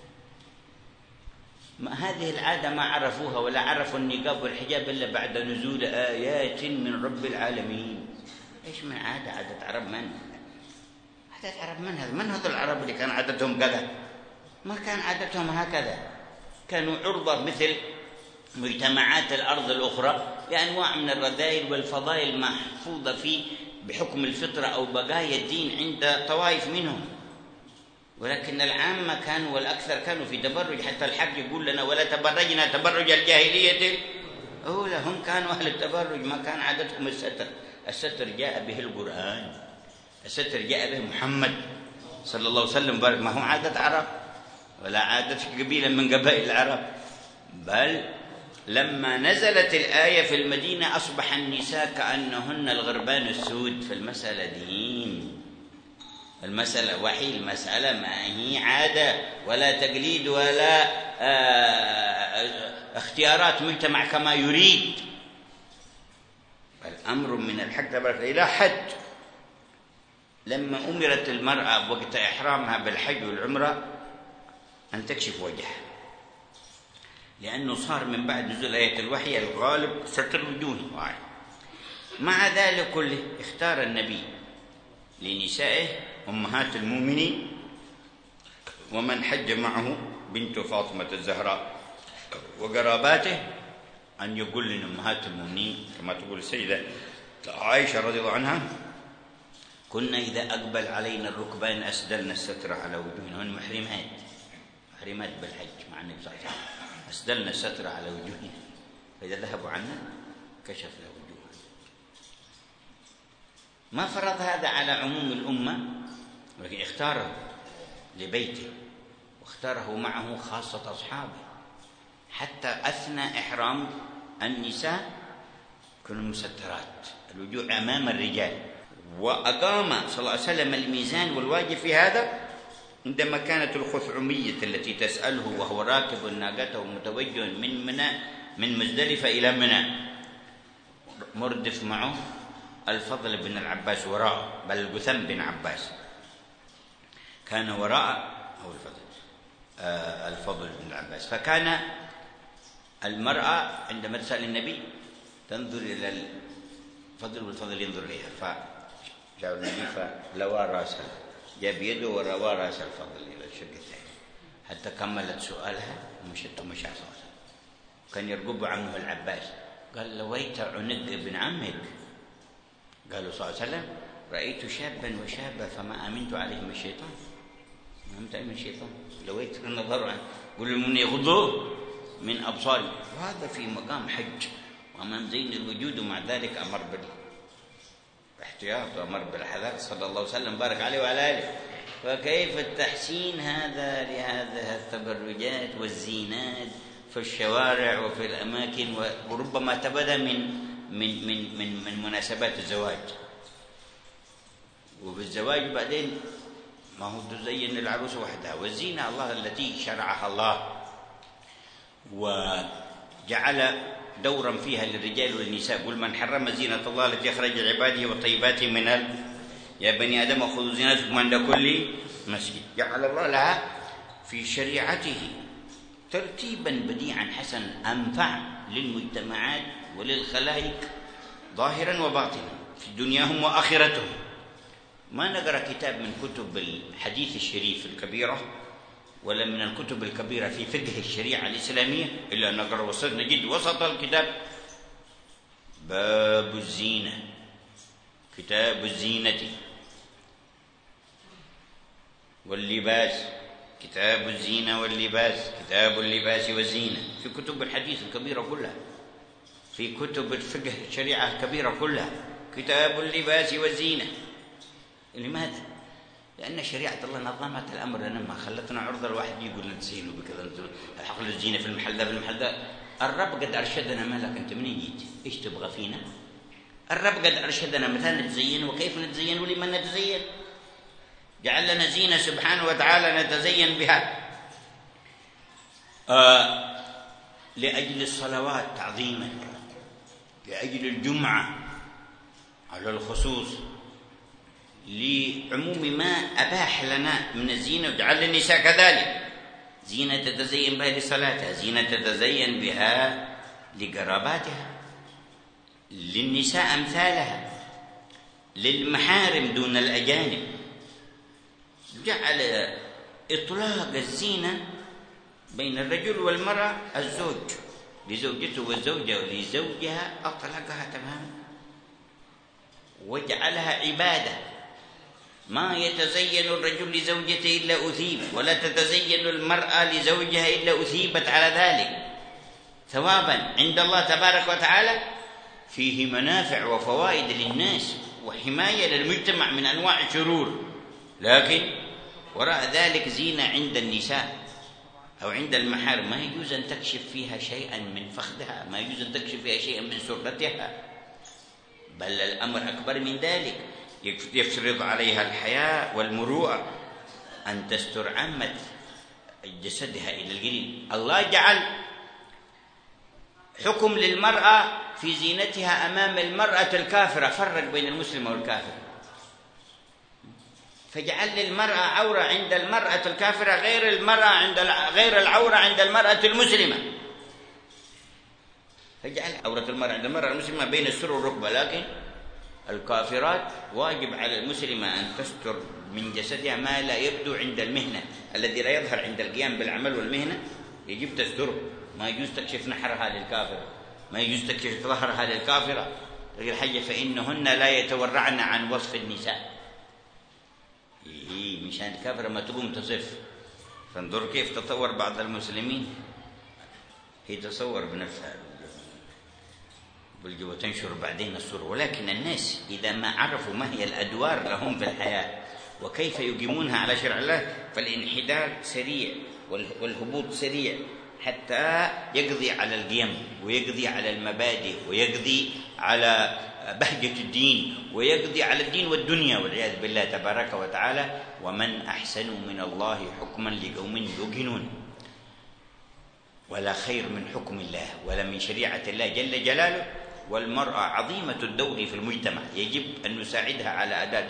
ما هذه العادة ما عرفوها، ولا عرفوا النقاب والحجاب إلا بعد نزول آيات من رب العالمين. إيش من عادة عرب من؟ عادة عرب من هذا؟ من هذا العرب اللي كان عادتهم كذا؟ ما كان عادتهم هكذا، كانوا عرضة مثل مجتمعات الأرض الأخرى لأنواع من الرذائل والفضائل محفوظة فيه بحكم الفطرة أو بقايا الدين عند طوائف منهم. ولكن العامة كانوا والأكثر كانوا في تبرج، حتى الحق يقول لنا ولا تبرجنا تبرج الجاهلية الأولى. هم كانوا أهل التبرج، ما كان عادتهم الستر. الستر جاء به القرآن، الستر جاء به محمد صلى الله عليه وسلم، ما هو عادة عرب ولا عادة قبيلة من قبائل العرب. بل لما نزلت الآية في المدينة أصبح النساء كأنهن الغربان السود. في المسألة دين، المسألة وحي، المسألة ما هي عادة ولا تقليد ولا اختيارات مجتمع كما يريد. الأمر من الحق تبارك إلى حد لما أمرت المرأة وقت إحرامها بالحج والعمرة أن تكشف وجهها، لأنه صار من بعد نزول آية الوحي الغالب ستر وجوه. مع ذلك كله اختار النبي لنسائه أمهات المؤمنين ومن حج معه بنت فاطمة الزهراء وقراباته أن يقول لنا أمهات المؤمنين كما تقول السيدة عائشة رضي الله عنها: كنا إذا أقبل علينا الركبان أسدلنا الستر على وجوهنا. هن محرمات بالحج مع النبي صلى الله عليه وسلم، أسدلنا الستر على وجوهنا، فإذا ذهبوا عنا كشفنا وجوهنا. ما فرض هذا على عموم الأمة، ولكن اختاره لبيته واختاره معه خاصة أصحابه، حتى أثنى إحرام النساء كانوا مسترات الوجوه أمام الرجال. وأقام صلى الله عليه وسلم الميزان والواجب في هذا عندما كانت الخثعمية التي تسأله وهو راكب ناقته متوجه من مزدلفة إلى منى، مردف معه الفضل بن العباس وراء، بل القثم بن عباس كان وراء أو الفضل بن العباس. فكان المرأة عندما تسأل النبي تنظر إلى الفضل والفضل ينظر إليها، فجاء النبي فلوى راسها، جاب يده وروى راس الفضل إلى الشق الثاني حتى كملت سؤالها ومشت ومشى صوتها. كان يرقب عمه العباس، قال: لويت عنق ابن عمك. قالوا صلى الله عليه وسلم: رأيت شابا وشابا فما آمنت عليهم الشيطان. ما آمنت عليهم الشيطان، لويت النظر عنه. قل لهم يغضوا من أبصارهم. وهذا في مقام حج وأمام زين الوجود، ومع ذلك أمر بالاحتياط وأمر بالحذر صلى الله عليه وسلم بارك عليه وعلى آله. فكيف التحسين هذا لهذه التبرجات والزينات في الشوارع وفي الأماكن، وربما تبدأ من مناسبات الزواج. وفي الزواج بعدين ما هو تزين العروس وحدها، والزينة الله التي شرعها الله وجعل دورا فيها للرجال والنساء. قل من حرم زينة الله التي أخرج لعباده والطيبات من يا بني آدم خذوا زينتكم عند كل مسجد. جعل الله لها في شريعته ترتيبا بديعا حسنا أنفع للمجتمعات وللخلائق ظاهرا وباطنا في دنياهم وآخرتهم. ما نقرأ كتاب من كتب الحديث الشريف الكبيرة ولا من الكتب الكبيرة في فقه الشريعة الإسلامية إلا نقرأ وصلنا نجد وسط الكتاب باب الزينة، كتاب الزينة واللباس، كتاب الزينة واللباس، كتاب اللباس والزينة، في كتب الحديث الكبيرة كلها، في كتب الفقه الشريعة الكبيرة كلها كتاب اللباس والزينة. لماذا؟ لأن شريعة الله نظمت الأمر لنا، ما خلتنا عرضة الواحد يقول نتزينوا بكذا، حقل الزينة في المحل ده في المحل ده. الرب قد أرشدنا. مالك أنت منين جيت؟ إيش تبغى فينا؟ الرب قد أرشدنا متى نتزين وكيف نتزين ولمن نتزين. جعل لنا زينة سبحانه وتعالى نتزين بها لأجل الصلوات تعظيما، لأجل الجمعة على الخصوص، لعموم ما أباح لنا من الزينة. وجعل للنساء كذلك زينة تتزين بها لصلاتها، زينة تتزين بها لقراباتها، للنساء أمثالها، للمحارم دون الأجانب. جعل إطلاق الزينة بين الرجل والمرأة، الزوج لزوجته والزوجة لزوجها أطلقها تماما وجعلها عبادة. ما يتزين الرجل لزوجته إلا أثيب، ولا تتزين المرأة لزوجها إلا أثيبت على ذلك ثوابا عند الله تبارك وتعالى، فيه منافع وفوائد للناس وحماية للمجتمع من أنواع الشرور. لكن وراء ذلك زينة عند النساء أو عند المحارم ما يجوز أن تكشف فيها شيئا من فخذها، ما يجوز أن تكشف فيها شيئا من سرتها، بل الأمر أكبر من ذلك، يفرض عليها الحياء والمروءة أن تستر عامة جسدها إلى الجليل. الله جعل حكم للمرأة في زينتها أمام المرأة الكافرة، فرق بين المسلم والكافر، فجعل للمرأة عورة عند المرأة الكافرة غير العورة عند المرأة المسلمة. فجعل عورة المرأة عند المرأة المسلمة بين السر والركبة، لكن الكافرات واجب على المسلمة أن تستر من جسدها ما لا يبدو عند المهنة، الذي لا يظهر عند القيام بالعمل والمهنة يجب تستره. ما يجوز تكشف نحرها للكافر، ما يجوز تكشف ظهرها للكافرة. تقول حاجة فإنهن لا يتورعن عن وصف النساء. مشان الكافرة ما تقوم تصف. فانظر كيف تطور بعض المسلمين، هي تصور بنفسها بلجوا تنشر بعدين الصورة. ولكن الناس إذا ما عرفوا ما هي الأدوار لهم في الحياة وكيف يقيمونها على شرع الله، فالانحدار سريع والهبوط سريع حتى يقضي على القيم ويقضي على المبادئ ويقضي على بهجة الدين ويقضي على الدين والدنيا والعياذ بالله تبارك وتعالى. ومن أحسن من الله حكما لقوم يوقنون. ولا خير من حكم الله ولا من شريعة الله جل جلاله. والمرأة عظيمة الدور في المجتمع، يجب أن نساعدها على أداء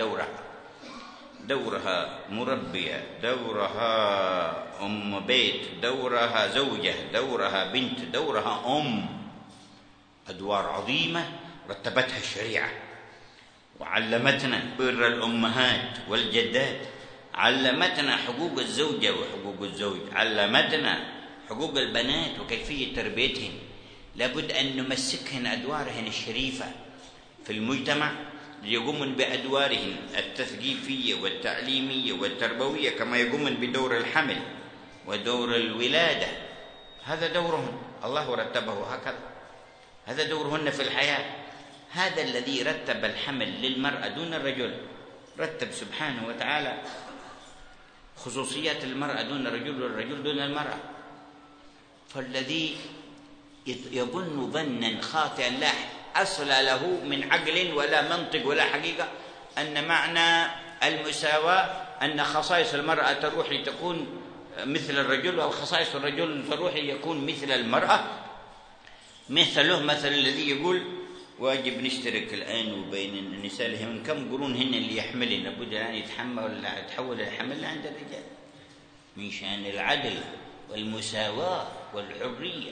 دورها مربية، دورها أم بيت، دورها زوجة، دورها بنت، دورها أم. أدوار عظيمة رتبتها الشريعة وعلمتنا بر الأمهات والجدات، علمتنا حقوق الزوجة وحقوق الزوج، علمتنا حقوق البنات وكيفية تربيتهن. لابد أن نمسكهن أدوارهن الشريفة في المجتمع ليقومن بأدوارهن التثقيفية والتعليمية والتربوية، كما يقومن بدور الحمل ودور الولادة. هذا دورهن، الله رتبه هكذا، هذا دورهن في الحياة. هذا الذي رتب الحمل للمرأة دون الرجل، رتب سبحانه وتعالى خصوصيات المرأة دون الرجل والرجل دون المرأة. فالذي يظن ظنا خاطئا لا أصل له من عقل ولا منطق ولا حقيقة أن معنى المساواة أن خصائص المرأة تروح لتكون مثل الرجل، أو خصائص الرجل تروح ليكون مثل المرأة. مثله مثل الذي يقول واجب نشترك الآن وبين النساء من كم قرون هن اللي يحملن، لابد أن يتحمل ولا يتحول الحمل عند الرجال، من شأن العدل والمساواة والحرية.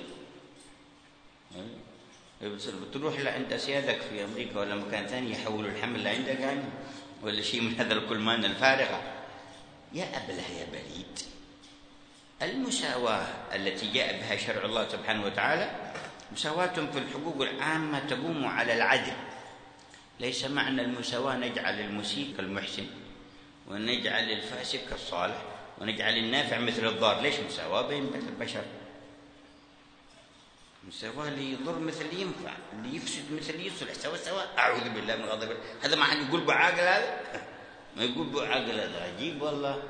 بتروح لعند أسيادك في أمريكا ولا مكان ثاني يحولوا الحمل لعندك يعني، ولا شيء من هذا الكلمان الفارغة. يا أبله يا بليد، المساواة التي جاء بها شرع الله سبحانه وتعالى مساواة في الحقوق العامة تقوم على العدل. ليس معنى المساواة نجعل المسيء كالمحسن ونجعل الفاسق كالصالح ونجعل النافع مثل الضار. ليش مساواة بين البشر؟ مساواة اللي يضر مثل اللي ينفع، اللي يفسد مثل اللي يصلح، سوا سوا. أعوذ بالله من غضب الله. هذا ما حد يقول بعاقل، هذا ما يقول بعاقل، هذا عجيب والله.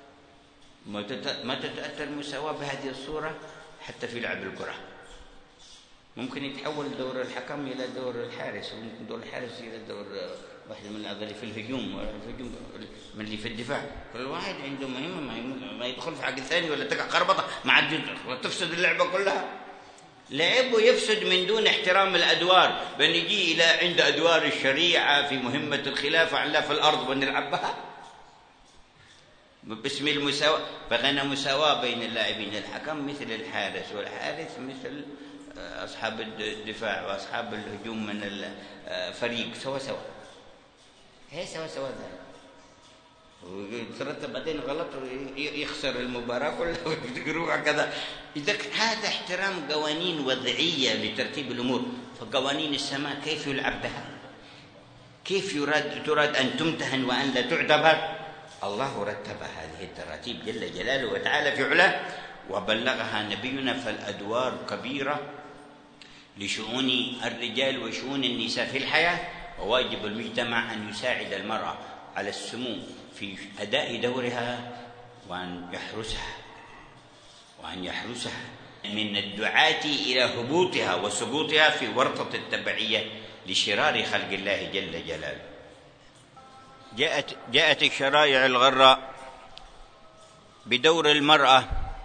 ما تتأتى المساواة بهذه الصورة حتى في لعب الكرة. ممكن يتحول دور الحكم إلى دور الحارس، وممكن دور الحارس إلى دور واحد من اللي في الهجوم، من اللي في الدفاع. كل واحد عنده مهمة، ما يدخل في حق الثاني ولا تقع خربطة ما عاد تفسد اللعبة كلها. لعب ويفسد من دون احترام الأدوار، بنجي إلى عند أدوار الشريعة في مهمة الخلافة على في الأرض ونلعب بها باسم المساواة. فغنى مساواة بين اللاعبين، الحكم مثل الحارس والحارس مثل أصحاب الدفاع وأصحاب الهجوم من الفريق، سوا سوا. هي سوا سوا ذلك، ويترتب بعدين غلط ويخسر المباراة كلها ويفتكروها كذا. إذا هذا احترام قوانين وضعية لترتيب الأمور، فقوانين السماء كيف يلعب بها؟ كيف تراد أن تمتهن وأن لا تعتبر؟ الله رتب هذه التراتيب جل جلاله وتعالى في علاه وبلغها نبينا. فالأدوار كبيرة لشؤون الرجال وشؤون النساء في الحياة، وواجب المجتمع أن يساعد المرأة على السمو في أداء دورها وأن يحرسها من الدعاة إلى هبوطها وسقوطها في ورطة التبعية لشرار خلق الله جل جلاله. جاءت الشرائع الغراء بدور المرأة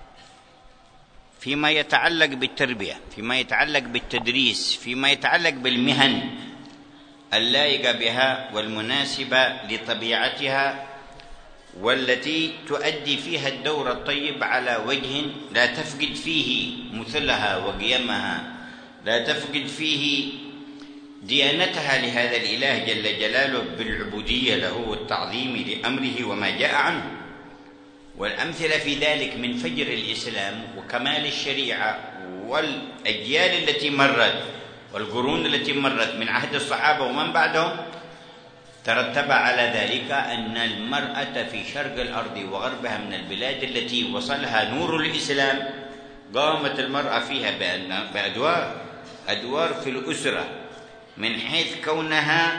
فيما يتعلق بالتربية، فيما يتعلق بالتدريس، فيما يتعلق بالمهن اللائقة بها والمناسبة لطبيعتها، والتي تؤدي فيها الدور الطيب على وجه لا تفقد فيه مثلها وقيمها، لا تفقد فيه ديانتها لهذا الإله جل جلاله بالعبودية له والتعظيم لأمره وما جاء عنه. والأمثلة في ذلك من فجر الإسلام وكمال الشريعة والأجيال التي مرت والقرون التي مرت من عهد الصحابة ومن بعدهم، ترتب على ذلك أن المرأة في شرق الأرض وغربها من البلاد التي وصلها نور الإسلام قامت المرأة فيها بأدوار في الأسرة، من حيث كونها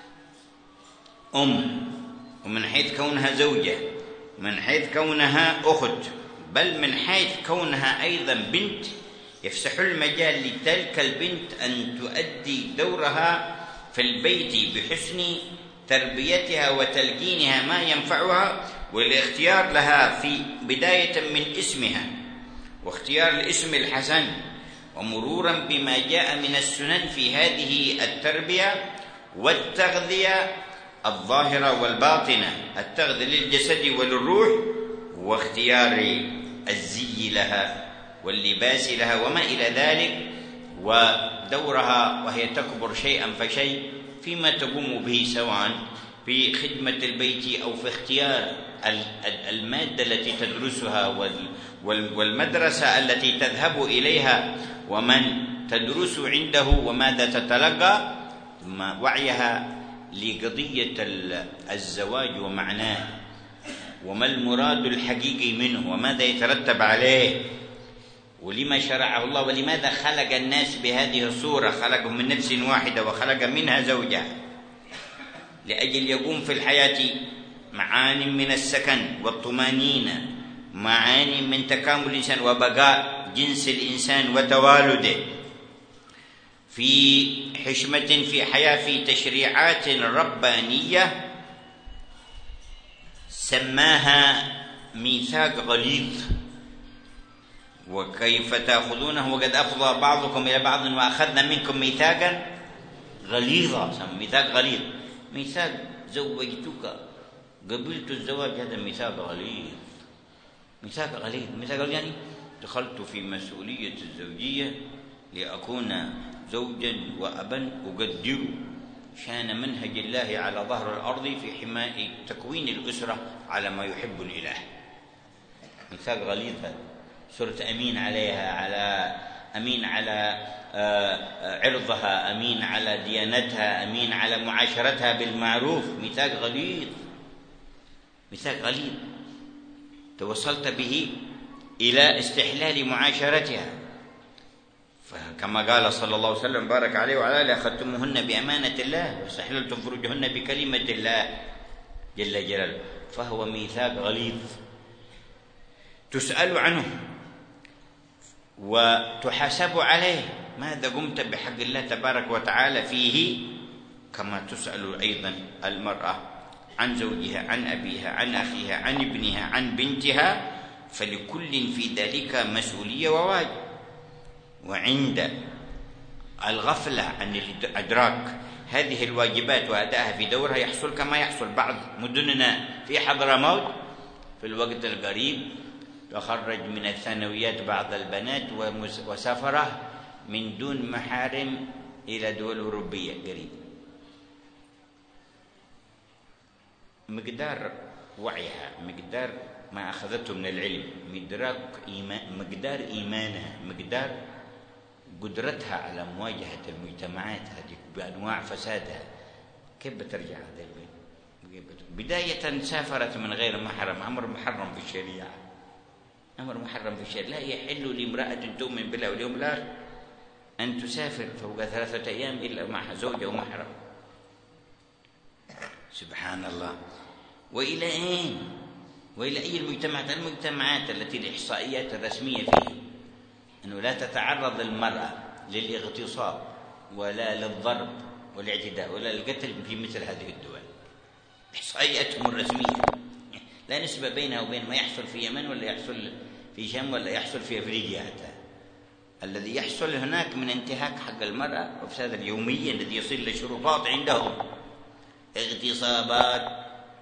أم، ومن حيث كونها زوجة، من حيث كونها أخت، بل من حيث كونها أيضا بنت. يفسح المجال لتلك البنت أن تؤدي دورها في البيت بحسن تربيتها وتلقينها ما ينفعها، والاختيار لها في بداية من اسمها، واختيار الاسم الحسن، ومرورا بما جاء من السنن في هذه التربية والتغذية الظاهرة والباطنة، التغذية للجسد وللروح، واختيار الزي لها واللباس لها وما إلى ذلك، ودورها وهي تكبر شيئا فشيء فيما تقوم به، سواء في خدمة البيت أو في اختيار المادة التي تدرسها والمدرسة التي تذهب إليها ومن تدرس عنده وماذا تتلقى، ثم وعيها لقضية الزواج ومعناه وما المراد الحقيقي منه وماذا يترتب عليه ولما شرعه الله، ولماذا خلق الناس بهذه الصورة، خلقهم من نفس واحدة وخلق منها زوجها لأجل يقوم في الحياة معان من السكن والطمأنينة، معاني من تكامل الإنسان وبقاء جنس الإنسان وتوالده في حشمة، في حياة، في تشريعات ربانية سماها ميثاق غليظ. وكيف تأخذونه وقد أفضى بعضكم إلى بعض وأخذنا منكم ميثاقا غليظا. ميثاق غليظ، ميثاق زوجتك، قبلت الزواج، هذا ميثاق غليظ. ميثاق غليظ، ميثاق غليظ يعني دخلت في مسؤولية الزوجية لأكون زوجا وأبا، أقدر شان منهج الله على ظهر الأرض في حماية تكوين الأسرة على ما يحب الإله. ميثاق غليظ هذا. صرت أمين عليها، أمين على عرضها، أمين على ديانتها، أمين على معاشرتها بالمعروف. ميثاق غليظ، ميثاق غليظ توصلت به إلى استحلال معاشرتها. فكما قال صلى الله عليه وسلم بارك عليه وعلى آله: أخذتموهن بأمانة الله واستحللتم فروجهن بكلمة الله جل جلاله. فهو ميثاق غليظ تسأل عنه وتحاسب عليه، ماذا قمت بحق الله تبارك وتعالى فيه، كما تسأل أيضا المرأة عن زوجها، عن أبيها، عن أخيها، عن ابنها، عن بنتها، فلكل في ذلك مسؤولية وواجب. وعند الغفلة عن الإدراك هذه الواجبات وأدائها في دورها يحصل كما يحصل بعض مدننا في حضرموت في الوقت القريب، تخرج من الثانويات بعض البنات وسافرة من دون محارم إلى دول أوروبية قريب. مقدار وعيها، مقدار ما أخذته من العلم، مقدار إيمانها، مقدار قدرتها على مواجهة المجتمعات هذه بأنواع فسادها، كيف بترجع هذا البيت؟ بداية سافرت من غير محرم، أمر محرم في الشريعة، أمر محرم في الشريعة. لا يحل لامرأة تؤمن بالله واليوم الآخر أن تسافر فوق 3 أيام إلا مع زوجة ومحرم. سبحان الله. وإلى أين؟ وإلى أي المجتمعات التي الإحصائيات الرسمية فيه أنه لا تتعرض المرأة للاغتصاب ولا للضرب والاعتداء ولا للقتل في مثل هذه الدول. إحصائياتهم الرسمية لا نسبة بينها وبين ما يحصل في اليمن ولا يحصل في شام ولا يحصل في أفريقيا. حتى الذي يحصل هناك من انتهاك حق المرأة وفساد اليومي الذي يصل لشروطات عندهم، اغتصابات،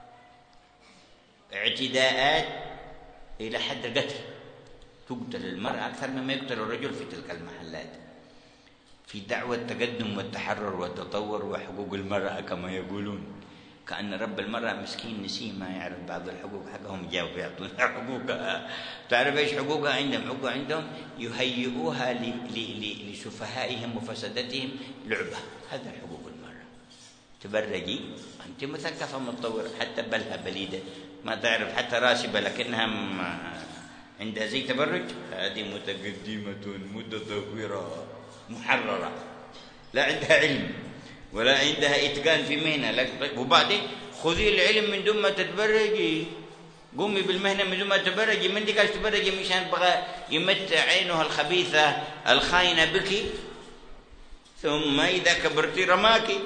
اعتداءات إلى حد القتل. تقتل المرأة أكثر مما يقتل الرجل في تلك المحلات، في دعوة التقدم والتحرر والتطور وحقوق المرأة كما يقولون. كأن رب المرأة مسكين نسي ما يعرف بعض الحقوق حقهم، جاوا يعطون حقوقها. تعرف ايش حقوقها عندهم؟ حقوقها عندهم يهيئوها لسفهائهم وفسدتهم لعبة. هذا حقوق المرأة. تبرجي أنت مثقفة متطورة، حتى بلها بليدة ما تعرف حتى راسبة لكنها عندها زي تبرج، هذه متقدمة متطورة محررة، لا عندها علم ولا عندها إتقان في مهنة. وبعدين خذي العلم من دون ما تتبرجي، قومي بالمهنة من دون ما تتبرجي. من دي كاش تبرجي مشان بغى يمت عينها الخبيثة الخاينة بك، ثم إذا كبرتي رماكي.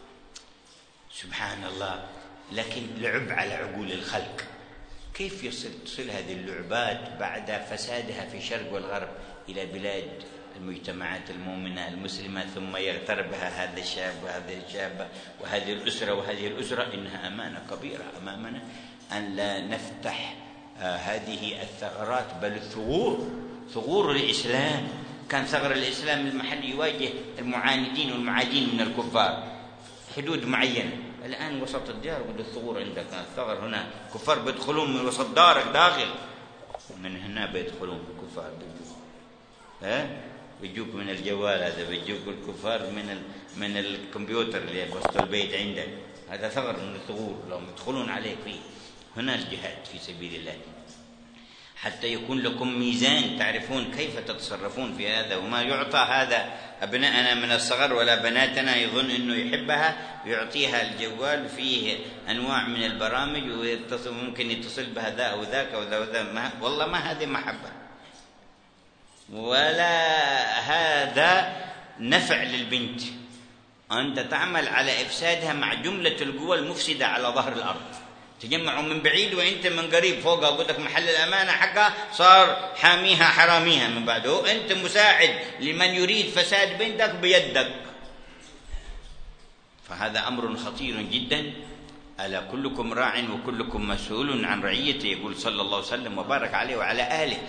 سبحان الله. لكن لعب على عقول الخلق. كيف تصل هذه اللعبات بعد فسادها في الشرق والغرب إلى بلاد المجتمعات المؤمنة المسلمة، ثم يغتر بها هذا الشاب وهذه الشابة وهذه الأسرة وهذه الأسرة؟ إنها أمانة كبيرة أمامنا أن لا نفتح هذه الثغرات، بل ثغور الإسلام. كان ثغر الإسلام المحلي يواجه المعاندين والمعادين من الكفار حدود معينة. الآن وسط الديار وقد الثغور عندك، الثغر هنا كفار بيدخلون من وسط دارك داخل، من هنا بيدخلون الكفار بيجوك من الجوال، هذا بيجوك الكفار من الكمبيوتر اللي وسط البيت عندك. هذا ثغر من الثغور لهم يدخلون عليك فيه. هنا الجهاد في سبيل الله حتى يكون لكم ميزان تعرفون كيف تتصرفون في هذا. وما يعطى هذا أبناءنا من الصغر ولا بناتنا يظن أنه يحبها، يعطيها الجوال فيه أنواع من البرامج وممكن يتصل بها ذا أو ذاك أو ذا وذا. والله ما هذه محبة ولا هذا نفع للبنت. أنت تعمل على إفسادها مع جملة القوى المفسدة على ظهر الأرض. تجمعوا من بعيد وانت من قريب فوقها، قلت لك محل الامانه حقها صار حاميها حراميها من بعده، انت مساعد لمن يريد فساد بنتك بيدك. فهذا امر خطير جدا. الا كلكم راع وكلكم مسؤول عن رعيته، يقول صلى الله عليه وسلم وبارك عليه وعلى اله.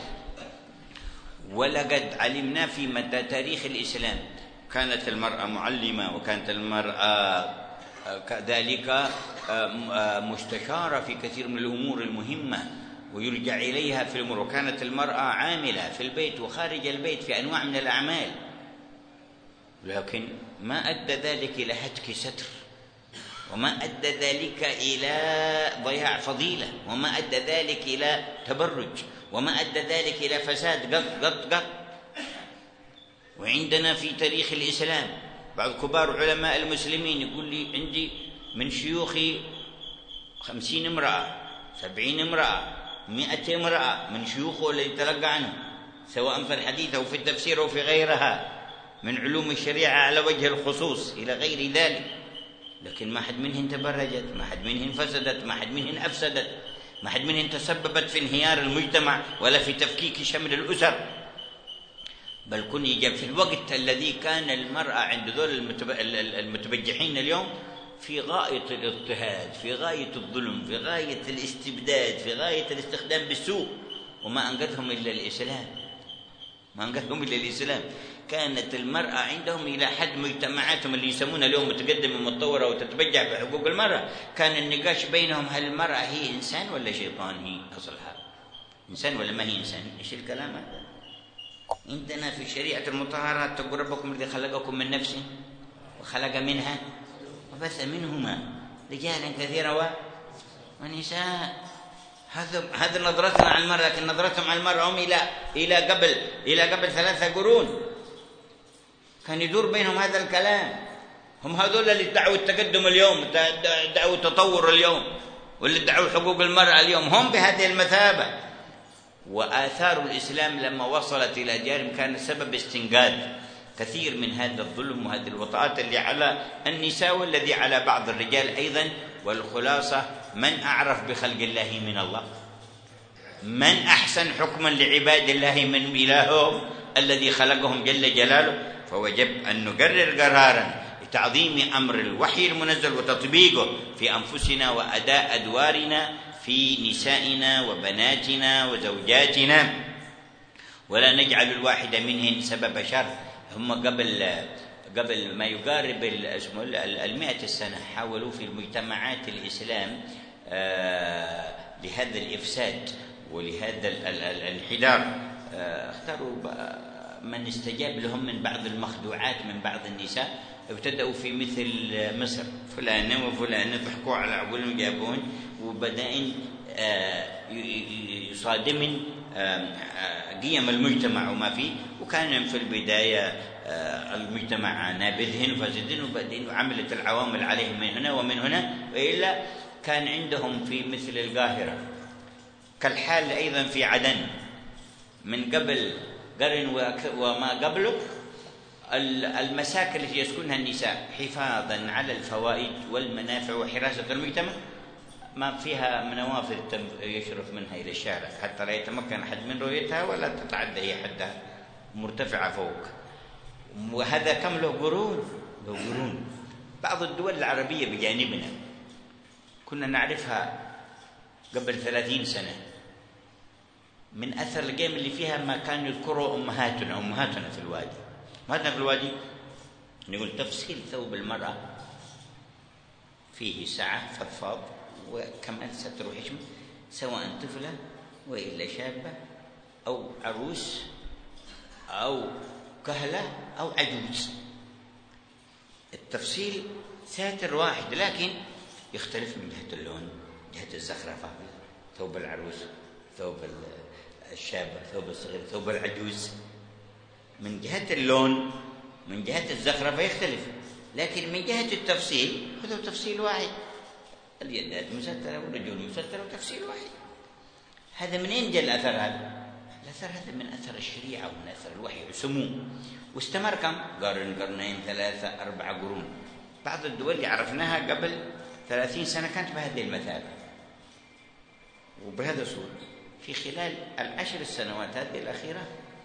ولقد علمنا في مدى تاريخ الاسلام كانت المراه معلمه، وكانت المراه كذلك مستشارة في كثير من الأمور المهمة ويرجع إليها في الأمور، وكانت المرأة عاملة في البيت وخارج البيت في أنواع من الأعمال، لكن ما أدى ذلك إلى هتك ستر، وما أدى ذلك إلى ضياع فضيلة، وما أدى ذلك إلى تبرج، وما أدى ذلك إلى فساد قط. وعندنا في تاريخ الإسلام بعض كبار علماء المسلمين يقول لي عندي من شيوخي 50 امرأة 70 امرأة 100 امرأة من شيوخه الذي تلقى عنه، سواء في الحديث أو في التفسير أو في غيرها من علوم الشريعة على وجه الخصوص إلى غير ذلك، لكن ما حد منهن تبرجت، ما حد منهن فسدت، ما حد منهن أفسدت، ما حد منهن تسببت في انهيار المجتمع ولا في تفكيك شمل الأسر. بل كن يجب في الوقت الذي كان المرأة عند ذول المتبجحين اليوم في غاية الاضطهاد، في غاية الظلم، في غاية الاستبداد، في غاية الاستخدام بالسوء، وما أنقذهم إلا الإسلام، ما أنقذهم إلا الإسلام. كانت المرأة عندهم إلى حد مجتمعاتهم اللي يسمونها اليوم متقدمة ومتطورة وتتبجح بحقوق المرأة، كان النقاش بينهم هل المرأة هي إنسان ولا شيطان؟ هي أصلها إنسان ولا ما هي إنسان؟ إيش الكلام هذا؟ عندنا في الشريعة المطهرة تقول ربكم الذي خلقكم من نفس وخلق منها وبث منهما رجالا كثيرا ونساء. هذا نظرتنا على المرأة، لكن نظرتهم على المرأة هم إلى قبل 3 قرون كان يدور بينهم هذا الكلام. هم هذول اللي ادعوا التقدم اليوم، ادعوا التطور اليوم، واللي ادعوا حقوق المرأة اليوم هم بهذه المثابة. وآثار الإسلام لما وصلت إلى جانب كان سبب استنقاذ كثير من هذا الظلم وهذه الوطأات اللي على النساء والذي على بعض الرجال أيضا. والخلاصة من أعرف بخلق الله من الله، من أحسن حكما لعباد الله من إلههم الذي خلقهم جل جلاله. فوجب أن نقرر قرارا لتعظيم أمر الوحي المنزل وتطبيقه في أنفسنا وأداء أدوارنا في نسائنا وبناتنا وزوجاتنا، ولا نجعل الواحد منهن سبب شر. هم قبل ما يقارب 100 سنة حاولوا في المجتمعات الإسلام لهذا الإفساد ولهذا الانحدار، اختاروا من استجاب لهم من بعض المخدوعات من بعض النساء. ابتدأوا في مثل مصر، فلانة وفلانة ضحكوا على عقولهم جابون وبدأن يصادمن قيم المجتمع وما فيه. وكان في البداية المجتمع نابذهن وفاسدين، وبعدين عملت العوامل عليهم من هنا ومن هنا، وإلا كان عندهم في مثل القاهرة كالحال أيضا في عدن من قبل قرن وما قبله المساكن التي يسكنها النساء حفاظا على الفوائد والمنافع وحراسة المجتمع ما فيها منوافذ يشرف منها إلى الشارع حتى لا يتمكن أحد من رؤيتها ولا تتعدى هي حدها مرتفعة فوق. وهذا كم له قرون. بعض الدول العربية بجانبنا كنا نعرفها قبل 30 سنة من أثر القيم اللي فيها ما كانوا يذكروا أمهاتنا في الوادي. أمهاتنا في الوادي نقول تفصيل ثوب المرأة فيه سعة فضفاض وكمال ستر وحشمة، سواء طفلة وإلا شابة أو عروس أو كهلة أو عجوز. التفصيل ساتر واحد، لكن يختلف من جهة اللون، جهة الزخرفة، ثوب العروس، ثوب الشابة، ثوب الصغير، ثوب العجوز، من جهة اللون من جهة الزخرفة يختلف، لكن من جهة التفصيل هذا تفصيل واحد، اليدات مسترة والرجل مسترة وتفصيل واحد. هذا منين جاء الأثر هذا؟ الأثر هذا من أثر الشريعة ومن أثر الوحي وسموه، واستمر كم؟ قرنين 3 4 قرون. بعض الدول اللي عرفناها قبل 30 سنة كانت بهذه المثابة، وبهذا الصورة في خلال 10 سنوات هذه الأخيرة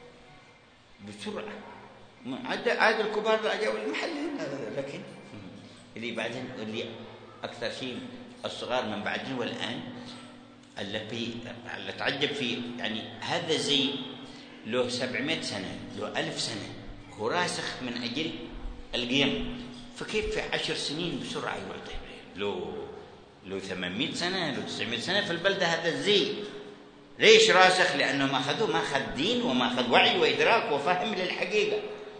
بسرعة عاد الكبار جاءوا المحل، لكن اللي بعدين اللي أكثر شيء الصغار من بعدين والآن اللي تعجب فيه، يعني هذا زي له 700 سنة له 1000 سنة، هو راسخ من أجل القيم، فكيف في 10 سنين بسرعة يروح له 800 سنة له 900 سنة في البلدة هذا الزي. ليش راسخ؟ لأنه ما أخذ دين وما أخذ وعي وإدراك وفهم للحقيقة.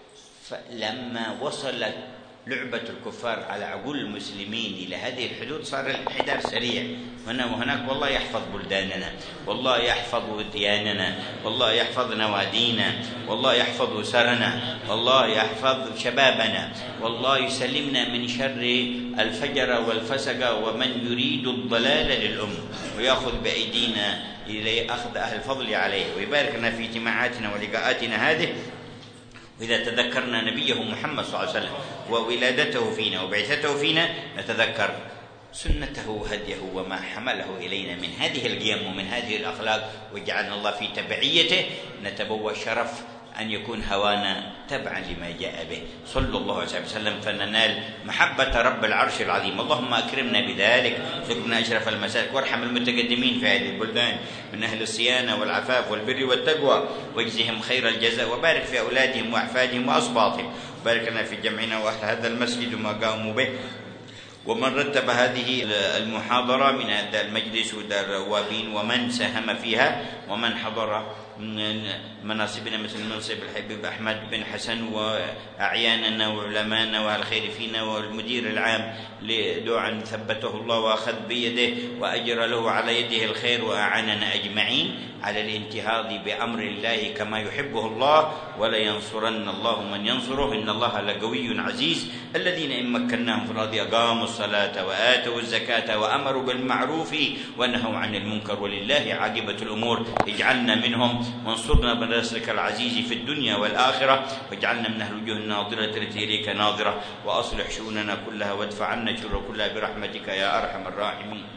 فلما وصلت لعبة الكفار على عقول المسلمين إلى هذه الحدود صار الانحدار سريع هنا وهناك. والله يحفظ بلداننا، والله يحفظ دياننا، والله يحفظ نوادينا، والله يحفظ أسرنا، والله يحفظ شبابنا، والله يسلمنا من شر الفجر والفسق ومن يريد الضلال للأمة، ويأخذ بأيدينا إلى أخذ أهل الفضل عليه، ويبارك لنا في اجتماعاتنا ولقاءاتنا هذه. وإذا تذكرنا نبيه محمد صلى الله عليه وسلم وولادته فينا وبعثته فينا نتذكر سنته وهديه وما حمله إلينا من هذه القيم ومن هذه الأخلاق، وجعلنا الله في تبعيته نتبوأ شرف أن يكون هوانا تبعا لما جاء به صلى الله عليه وسلم، فننال محبة رب العرش العظيم. اللهم أكرمنا بذلك، ارزقنا أشرف المسالك، وارحم المتقدمين في هذه البلدان من أهل الصيانة والعفاف والبر والتقوى، واجزهم خير الجزاء، وبارك في أولادهم وأحفادهم وأصباطهم، وبارك لنا في جمعنا وأهل هذا المسجد وما قاموا به، ومن رتب هذه المحاضرة من هذا المجلس ودار الروابين، ومن ساهم فيها، ومن حضر من مناصبنا مثل منصب الحبيب أحمد بن حسن، وأعياننا وعلمانا وأهل خير فينا، والمدير العام لدعاء ثبته الله وأخذ بيده وأجر له على يده الخير، وأعاننا أجمعين على الانتهاض بأمر الله كما يحبه الله، ولا ينصرن الله من ينصره، إن الله لقوي عزيز. الذين إن مكناهم في الأرض أقاموا الصلاة وآتوا الزكاة وأمروا بالمعروف ونهوا عن المنكر، ولله عاقبة الأمور. اجعلنا منهم وانصرنا بنصرك العزيز في الدنيا والآخرة، واجعلنا من أهل الوجوه الناظرة التي إليك ناظرة، وأصلح شؤوننا كلها وادفع عنا الشر كلها برحمتك يا أرحم الراحمين.